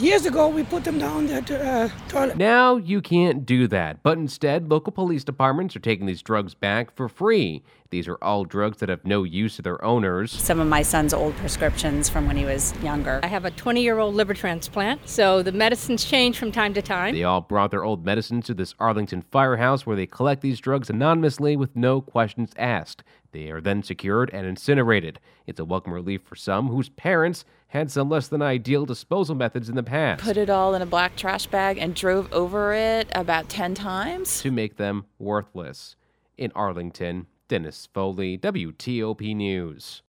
Years ago, we put them down the toilet. Now you can't do that, but instead, local police departments are taking these drugs back for free. These are all drugs that have no use to their owners. Some of my son's old prescriptions from when he was younger. I have a 20-year-old liver transplant, so the medicines change from time to time. They all brought their old medicines to this Arlington firehouse where they collect these drugs anonymously with no questions asked. They are then secured and incinerated. It's a welcome relief for some whose parents had some less than ideal disposal methods in the past. Put it all in a black trash bag and drove over it about 10 times. To make them worthless. In Arlington, Dennis Foley, WTOP News.